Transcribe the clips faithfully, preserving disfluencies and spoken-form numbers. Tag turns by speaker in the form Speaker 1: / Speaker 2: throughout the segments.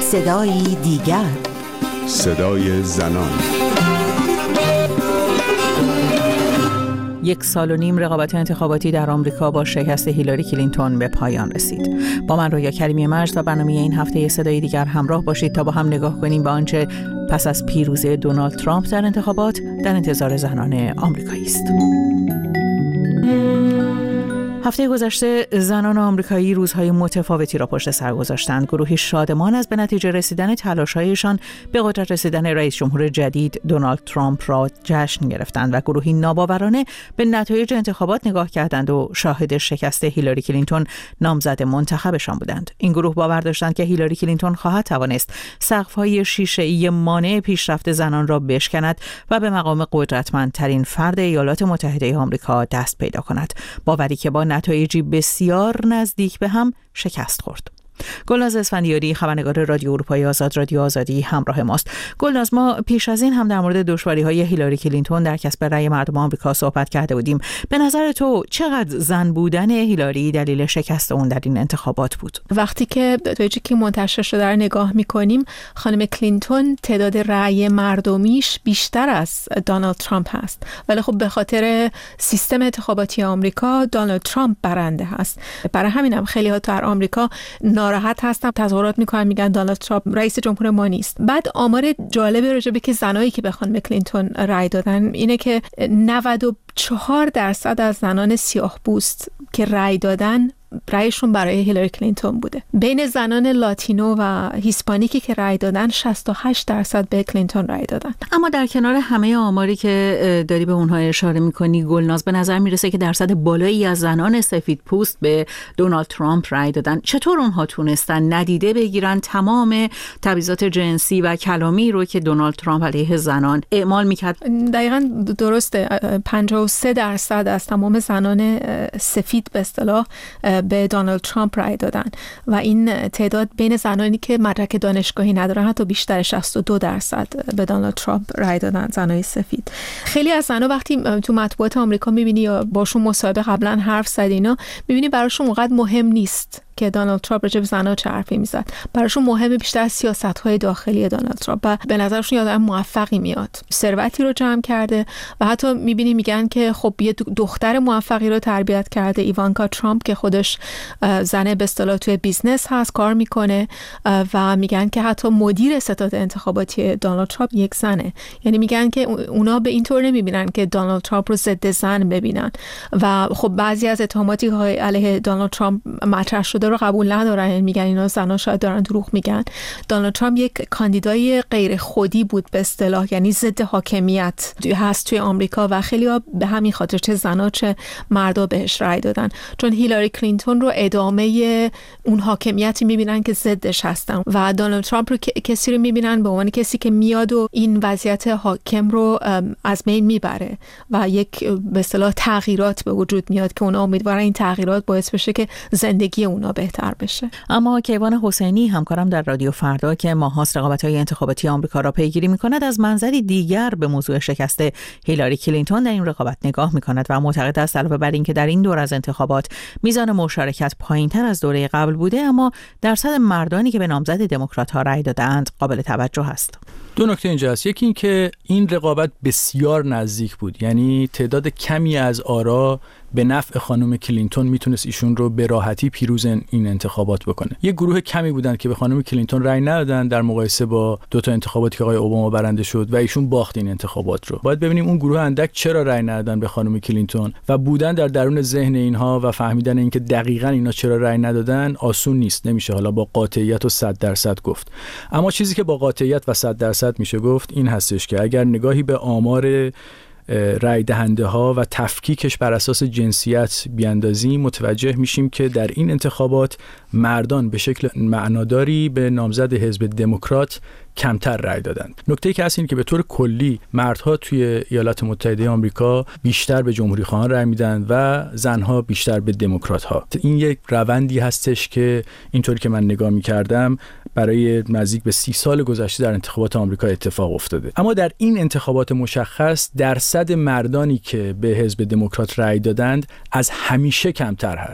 Speaker 1: صدای دیگر،
Speaker 2: صدای زنان.
Speaker 3: یک سال و نیم رقابت انتخاباتی در آمریکا با شکست هیلاری کلینتون به پایان رسید. با من رویا کریمی مجد و برنامه این هفته صدای دیگر همراه باشید تا با هم نگاه کنیم به آنچه پس از پیروزی دونالد ترامپ در انتخابات در انتظار زنان آمریکایی است. هفته گذشته زنان آمریکایی روزهای متفاوتی را پشت سر گذاشتند. گروهی شادمان از به نتیجه رسیدن تلاش‌هایشان به قدرت رسیدن رئیس جمهور جدید دونالد ترامپ را جشن گرفتند و گروهی ناباورانه به نتایج انتخابات نگاه کردند و شاهد شکست هیلاری کلینتون نامزد منتخبشان بودند. این گروه باور داشتند که هیلاری کلینتون خواهد توانست سقف‌های شیشه‌ای مانع پیشرفت زنان را بشکند و به مقام قدرتمندترین فرد ایالات متحده آمریکا دست پیدا کند. باوری که با نتایجی بسیار نزدیک به هم شکست خورد. گلناز اسفندیاری، خبرنگار رادیو اروپای آزاد، رادیو آزادی همراه ماست. گلناز، ما پیش از این هم در مورد دشواری‌های هیلاری کلینتون در کسب رأی مردم آمریکا صحبت کرده بودیم. به نظر تو چقدر زن بودن هیلاری دلیل شکست اون در این انتخابات بود؟
Speaker 4: وقتی که نتایجی که منتشر شده رو نگاه می‌کنیم، خانم کلینتون تعداد رأی مردمیش بیشتر از دونالد ترامپ هست، ولی خب به خاطر سیستم انتخاباتی آمریکا دونالد ترامپ برنده هست. برای همینم خیلی‌ها در آمریکا ناراحت هستن، تظاهرات میکنن، میگن دونالد ترامپ رئیس جمهور ما نیست. بعد آمار جالب راجع به که زنایی که به خانم کلینتون رأی دادن اینه که نود و چهار درصد از زنان سیاه‌پوست که رأی دادن رأیشون برای هیلاری کلینتون بوده. بین زنان لاتینو و هیسپانیکی که رأی دادن شصت و هشت درصد به کلینتون رأی دادن.
Speaker 3: اما در کنار همه آماری که داری به اونها اشاره میکنی گلناز، به نظر میرسه که درصد بالایی از زنان سفید پوست به دونالد ترامپ رأی دادن. چطور اونها تونستن ندیده بگیرن تمام تبعیضات جنسی و کلامی رو که دونالد ترامپ علیه زنان اعمال میکرد؟
Speaker 4: دقیقاً درسته. پنجاه و سه درصد از تمام زنان سفید به اصطلاح به دونالد ترامپ رأی دادن و این تعداد بین زنانی که مدرک دانشگاهی ندارن حتی بیشتر، شصت و دو درصد به دونالد ترامپ رأی دادن زنای سفید. خیلی از زنا وقتی تو مطبوعات آمریکا میبینی یا باشون مصاحبه قبلا حرف زد اینا، میبینی براشون اونقدر مهم نیست که دونالد ترامپ راجع به زنا چه حرفی میزد. براشون مهمه بیشتر سیاست‌های داخلی دونالد ترامپ و به نظرشون یه آدم موفقی میاد، ثروتی رو جمع کرده و حتی میبینی میگن که خب یه دختر موفقی رو تربیت کرده، ایوانکا ترامپ، که خودش زنه به اصطلاح توی بیزنس هست، کار میکنه و میگن که حتی مدیر ستاد انتخاباتی دونالد ترامپ یک زنه. یعنی میگن که اونا به این طور نمیبینن که دونالد ترامپ رو ضد زن ببینن و خب بعضی از اتهاماتی که علیه دونالد ترامپ مطرح شده رو قبول ندارن. میگن اینا زنا شاید دارن دروغ میگن. دونالد ترامپ یک کاندیدای غیر خودی بود به اصطلاح، یعنی ضد حاکمیت هست توی آمریکا و خیلی‌ها به همین خاطر چه زنا چه مردا بهش رأی دادن، چون هیلاری کلینتون رو ادامه اون حاکمیتی میبینن که ضدش هستن و دونالد ترامپ رو کسی رو میبینن به عنوان کسی که میاد و این وضعیت حاکم رو از بین میبره و یک به اصطلاح تغییرات به وجود میاد که اونا امیدوارن این تغییرات باعث بشه که زندگی اونا بهتر بشه.
Speaker 3: اما کیوان حسینی، همکارم در رادیو فردا که ماهاست رقابت‌های انتخاباتی آمریکا را پیگیری می‌کند، از منظری دیگر به موضوع شکست هیلاری کلینتون در این رقابت نگاه می‌کند و معتقد است علاوه بر اینکه در این دور از انتخابات میزان مشارکت پایین‌تر از دوره قبل بوده، اما درصد مردانی که به نامزد دموکرات‌ها رأی دادند قابل توجه است.
Speaker 5: دو نکته اینجا هست. یکی این که این رقابت بسیار نزدیک بود، یعنی تعداد کمی از آرا به نفع خانم کلینتون میتونست ایشون رو به راحتی پیروز این انتخابات بکنه. یه گروه کمی بودن که به خانم کلینتون رأی ندادن در مقایسه با دو تا انتخاباتی که آقای اوباما برنده شد و ایشون باخت این انتخابات رو. باید ببینیم اون گروه اندک چرا رأی ندادن به خانم کلینتون و بودن در درون ذهن اینها و فهمیدن اینکه دقیقاً اینا چرا رأی ندادن آسون نیست. نمیشه حالا با قاطعیت و صد درصد گفت. اما چیزی که با قاطعیت و صد درصد میشه گفت این هستش که اگر نگاهی به آمار رای دهنده ها و تفکیکش بر اساس جنسیت بیاندازیم، متوجه میشیم که در این انتخابات مردان به شکل معناداری به نامزد حزب دموکرات کمتر رأی دادند. نکته که هست این که به طور کلی مردها توی ایالات متحده آمریکا بیشتر به جمهوری خواهان رأی میدن و زنها بیشتر به دموکرات ها. این یک روندی هستش که اینطوری که من نگاه می‌کردم برای نزدیک به سی سال گذشته در انتخابات آمریکا اتفاق افتاده. اما در این انتخابات مشخص درصد مردانی که به حزب دموکرات رأی دادند از همیشه کمتر هست.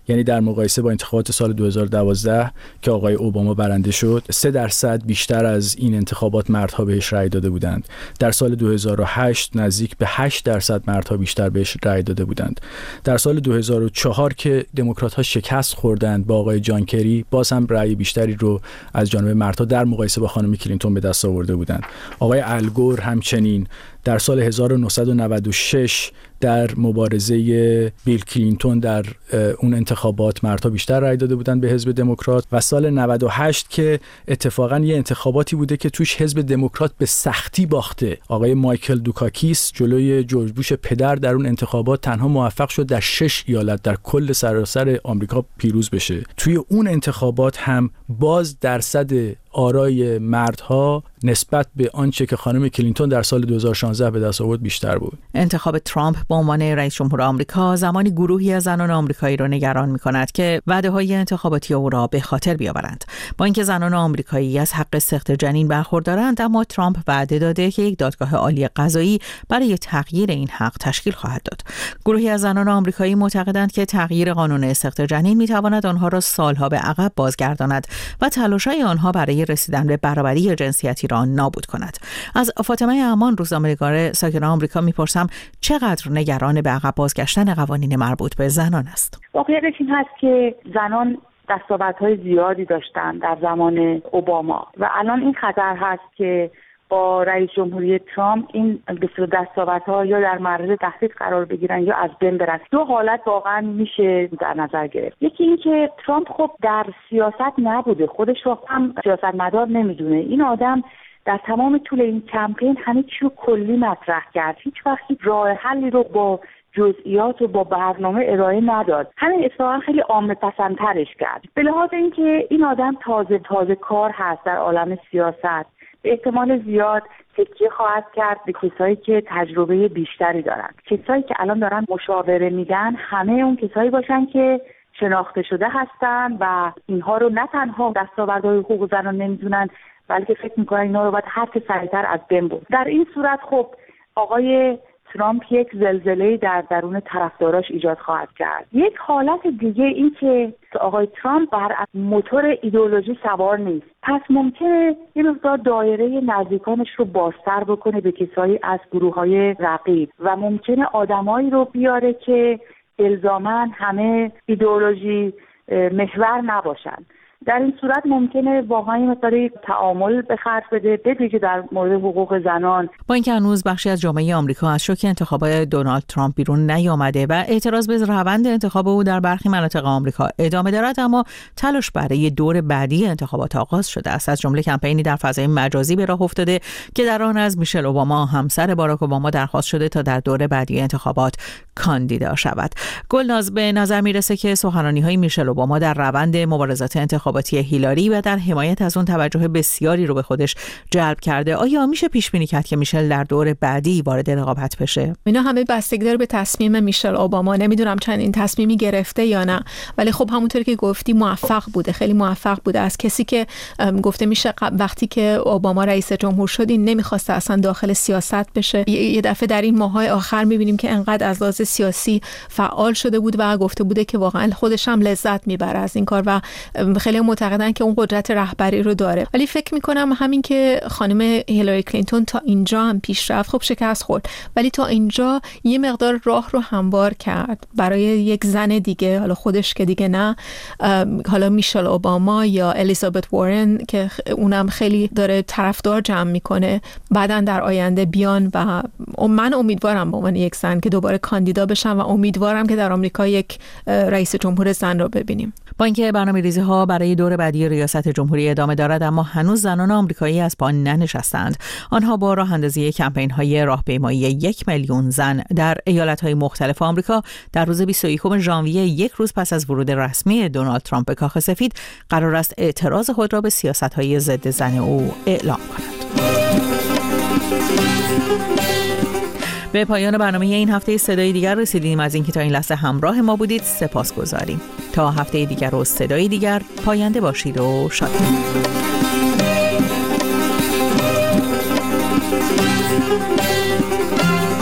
Speaker 5: یعنی در مقایسه با انتخابات سال دو هزار و دوازده که آقای اوباما برنده شد، سه درصد بیشتر از این انتخابات مردها بهش رأی داده بودند. در سال دو هزار و هشت نزدیک به هشت درصد مردها بیشتر بهش رأی داده بودند. در سال دو هزار و چهار که دموکرات‌ها شکست خوردند با آقای جان کری، باز هم رأی بیشتری رو از جانب مردها در مقایسه با خانم کلینتون به دست آورده بودند. آقای الگور همچنین در سال هزار و نهصد و نود و شش در مبارزه بیل کلینتون در اون انتخابات مردها بیشتر رأی داده بودند به حزب دموکرات، و سال نود و هشت که اتفاقا یه انتخاباتی بوده که توش حزب دموکرات به سختی باخته. آقای مایکل دوکاکیس جلوی جورج بوش پدر در اون انتخابات تنها موفق شد در شش ایالت در کل سراسر آمریکا پیروز بشه. توی اون انتخابات هم باز درصد آرای مردها نسبت به آنچه که خانم کلینتون در سال دو هزار و شانزده به دست آورد بیشتر بود.
Speaker 3: انتخاب ترامپ به عنوان رئیس جمهور آمریکا زمانی گروهی از زنان آمریکایی را نگران می‌کند که وعده‌های انتخاباتی او را به خاطر بیاورند. با اینکه زنان آمریکایی از حق سقط جنین برخوردارند، اما ترامپ وعده داده که یک دادگاه عالی قضایی برای تغییر این حق تشکیل خواهد داد. گروهی از زنان آمریکایی معتقدند که تغییر قانون سقط جنین می‌تواند آنها را سالها به عقب بازگرداند و تلاش‌های آنها برای رسیدن به برابری جنسیتی را نابود کند. از فاطمه امان، روزنامه‌نگار ساکن آمریکا، میپرسم چقدر نگران به عقب بازگشتن قوانین مربوط به زنان است؟
Speaker 1: واقعیتش این هست که زنان دستاوردهای زیادی داشتن در زمان اوباما و الان این خطر هست که با رئیس جمهوری ترامپ این بسیار دستاوردها یا در معرض تهدید قرار بگیرن یا از بین برن. دو حالت واقعا میشه در نظر گرفت. یکی این که ترامپ خب در سیاست نبوده، خودش رو هم سیاستمدار نمیدونه. این آدم در تمام طول این کمپین همه چی رو کلی مطرح کرد، هیچ وقت راه حلی رو با جزئیات و با برنامه ارائه نداد. همین اتفاقا خیلی عامه پسندترش کرد. به لحاظ اینکه این آدم تازه تازه کار هست در عالم سیاست، به احتمال زیاد تکیه خواهد کرد به کسایی که تجربه بیشتری دارن. کسایی که الان دارن مشاوره میدن همه اون کسایی باشن که شناخته شده هستن و اینها رو نه تنها دستاوردهای حقوق زنان نمیدونن، بلکه فکر میکنن اینا رو باید هر که سریعتر از بین برد. در این صورت خب آقای ترامپ یک زلزله در درون طرفداراش ایجاد خواهد کرد. یک حالت دیگه این که آقای ترامپ بر موتور ایدئولوژی سوار نیست، پس ممکنه یه مقدار دایره نزدیکانش رو بازتر بکنه به کسایی از گروه‌های رقیب و ممکنه آدمایی رو بیاره که الزاماً همه ایدئولوژی محور نباشن. در این صورت ممکنه واقعا مثلا تعامل به خرج بده، به ویژه در مورد حقوق زنان.
Speaker 3: با اینکه هنوز بخشی از جامعه آمریکا از شوک انتخابات دونالد ترامپ بیرون نیامده و اعتراض به روند انتخاب او در برخی مناطق آمریکا ادامه دارد، اما تلاش برای دور بعدی انتخابات آغاز شده است. از جمله کمپینی در فضای مجازی به راه افتاده که در آن از میشل اوباما، همسر باراک اوباما، درخواست شده تا در دور بعدی انتخابات کاندیدا شود. گلناز، به نظر میرسه که سخنرانی‌های میشل اوباما در روند مبارزات انتخاباتی هیلاری و در حمایت از اون توجه بسیاری رو به خودش جلب کرده. آیا میشه پیش بینی کرد که میشل در دور بعدی وارد رقابت بشه؟
Speaker 4: اینا همه بستگی داره به تصمیم میشل اوباما. نمیدونم چند این تصمیمی گرفته یا نه، ولی خب همونطوری که گفتی موفق بوده، خیلی موفق بوده. از کسی که گفته میشه وقتی که اوباما رئیس جمهور شد این نمیخواسته اصلا داخل سیاست بشه، یه دفعه در این ماهای آخر میبینیم که انقدر از لحاظ سیاسی فعال شده بود و گفته بوده که واقعا خودش هم لذت میبره از این کار و خیلی معتقدن که اون قدرت رهبری رو داره. ولی فکر میکنم همین که خانم هیلاری کلینتون تا اینجا هم پیش رفت، خب شکست خورد، ولی تا اینجا یه مقدار راه رو هموار کرد برای یک زن دیگه، حالا خودش که دیگه نه، حالا میشل اوباما یا الیزابت وارن که اونم خیلی داره طرفدار جمع میکنه، بعدن در آینده بیان و من امیدوارم به عنوان یک زن که دوباره کاندیدا بشم و امیدوارم که در آمریکا یک رئیس جمهور زن رو ببینیم.
Speaker 3: با اینکه برنامه‌ریزی ها برای دور بعدی ریاست جمهوری ادامه دارد، اما هنوز زنان آمریکایی از پا ننشستند. آنها با راه اندازی کمپین‌های راهپیمایی یک میلیون زن در ایالت‌های مختلف آمریکا در روز بیست و یکم ژانویه، یک روز پس از ورود رسمی دونالد ترامپ به کاخ سفید، قرار است اعتراض خود را به سیاست‌های ضد زن او اعلام کنند. به پایان برنامه این هفته صدای دیگر رسیدیم. از اینکه تا این لحظه همراه ما بودید سپاسگزاریم. تا هفته دیگر و صدای دیگر، پاینده باشید و شاد.